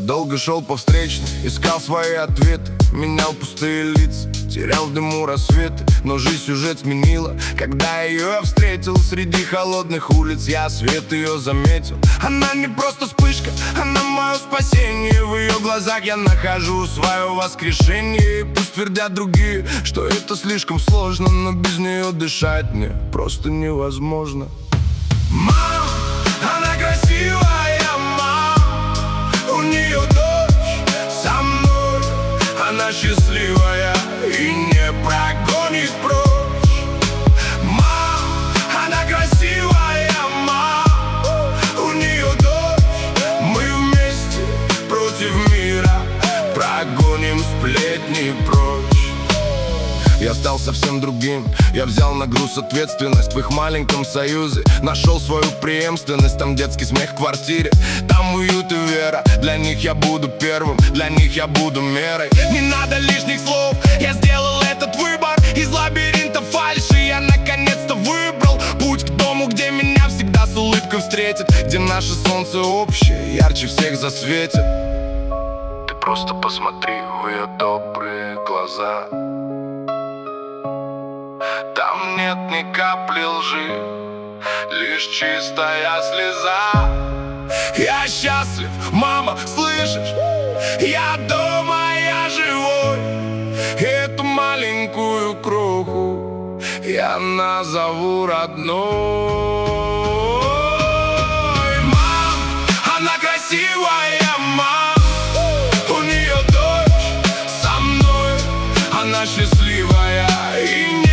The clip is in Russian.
долго шел по встречной, искал свои ответы, менял пустые лица, терял в дыму рассветы. Но жизнь сюжет сменила, когда ее я встретил. Среди холодных улиц я свет ее заметил. Она не просто вспышка, она мое спасение. В ее глазах я нахожу свое воскрешение. И пусть твердят другие, что это слишком сложно, но без нее дышать мне просто невозможно. Мам, она красивая, мам, у нее дочь со мной. Она счастливая и не прогонит прочь. Мам, она красивая, мам, у нее дочь. Мы вместе против мира прогоним сплетни прочь. Я стал совсем другим, я взял на груз ответственность. В их маленьком союзе нашел свою преемственность. Там детский смех в квартире, там уют и вера. Для них я буду первым, для них я буду мерой. Не надо лишних слов, я сделал этот выбор. Из лабиринта фальши я наконец-то выбрал путь к дому, где меня всегда с улыбкой встретят, где наше солнце общее, ярче всех засветит. Ты просто посмотри в ее добрые глаза. Там нет ни капли лжи, лишь чистая слеза. Я счастлив, мама, слышишь? Я дома, я живой. Эту маленькую кроху я назову родной. Мам, она красивая, мам, у нее дочь со мной. Она счастливая и не